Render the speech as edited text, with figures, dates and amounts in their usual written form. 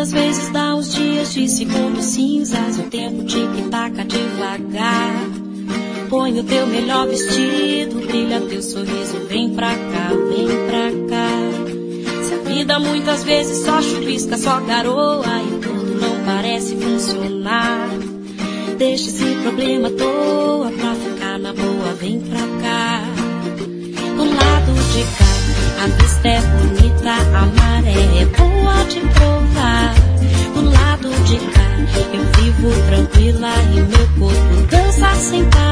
muitas vezes dá os dias de segundos cinzas, o tempo tic-taca devagar. Põe o teu melhor vestido, brilha teu sorriso, vem pra cá, vem pra cá. Se a vida muitas vezes só chuvisca, só garoa e tudo não parece funcionar, deixa esse problema à toa pra ficar na boa, vem pra cá. Do lado de cá, a vista é bonita, a maré é boa de provar. Do lado de cá, eu vivo tranquila e meu corpo dança sem parar.